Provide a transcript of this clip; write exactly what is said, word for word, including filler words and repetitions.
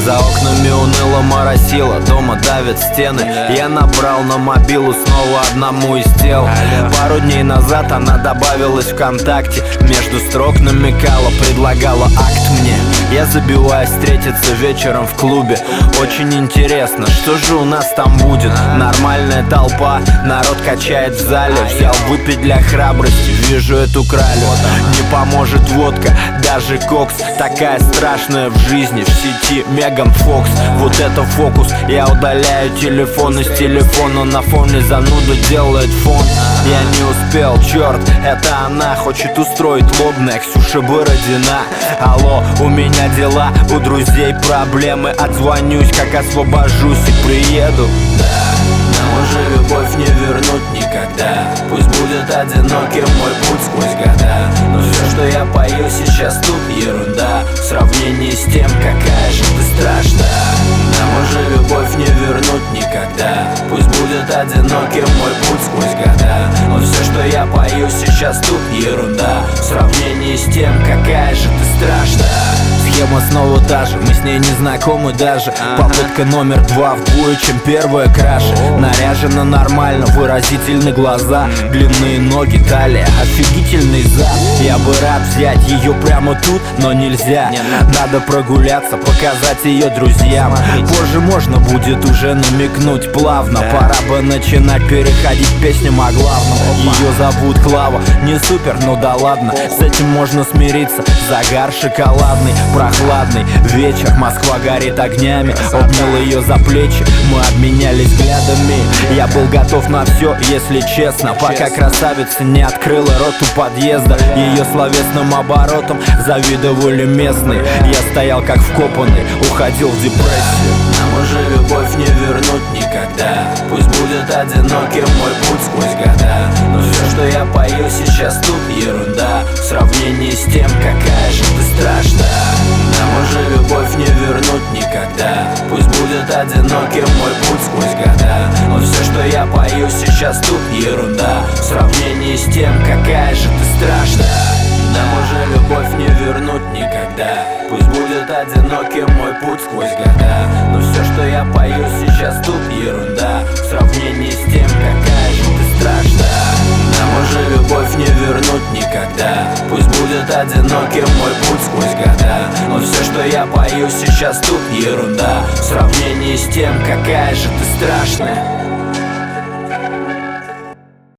За окнами уныло моросило, дома давят стены. Я набрал на мобилу снова одному из тел. Пару дней назад она добавилась ВКонтакте. Между строк намекала, предлагала акт мне. Я забиваюсь встретиться вечером в клубе. Очень интересно, что же у нас там будет. Нормальная толпа, народ качает в зале. Взял выпить для храбрости, вижу эту кралю. Не поможет водка, даже кокс. Такая страшная в жизни, в сети Меган Фокс. Вот это фокус, я удаляю телефон из телефона. На фоне зануда делает фон. Я не успел, черт, это она хочет устроить лобное. Ксюша Бородина. Алло, у меня дела, у друзей проблемы. Отзвонюсь, как освобожусь и приеду. Да, нам уже любовь не вернуть никогда. Пусть будет одиноким мой путь сквозь года. Но все, что я пою сейчас тут, ерунда в сравнении с тем, какая же ты страшная. Нам уже любовь не вернуть никогда. Пусть будет одиноким мой путь сквозь года. Но все, что я пою сейчас тут, ерунда в сравнении с тем, какая же ты страшная. Схема снова та же, мы с ней не знакомы даже. Попытка номер два вдвое, чем первая краше. Наряжена нормально, выразительны глаза, длинные ноги, талия, офигительный зад. Я бы рад взять ее прямо тут, но нельзя. Надо прогуляться, показать ее друзьям. Позже можно будет уже намекнуть плавно. Пора бы начинать переходить к песням о главном. Ее зовут Клава, не супер, ну да ладно. С этим можно смириться. Загар шоколадный, прохладный вечер, Москва горит огнями. Обнял ее за плечи, мы обменялись взглядами. Я был готов на все, если честно, пока красавица не открыла рот у подъезда. Ее словесным оборотом завидовали местные. Я стоял как вкопанный, уходил в депрессию. Нам уже любовь не вернуть никогда. Пусть будет одиноким мой путь сквозь года. Но все, что я пою сейчас тут, ерунда в сравнении с тем, какая же ты страшная. Нам уже любовь не вернуть никогда. Пусть будет одиноким мой путь сквозь года. Но все, что я пою сейчас тут, ерунда в сравнении с тем, какая же ты страшная. Нам уже любовь не вернуть никогда. Пусть будет одиноким мой путь сквозь года. Но все, что я пою сейчас тут, ерунда в сравнении с тем, какая же ты страшная. Нам уже любовь не вернуть никогда. Пусть будет одиноким мой путь сквозь года. Но все, что я пою сейчас тут, ерунда в сравнении с тем, какая же ты страшная.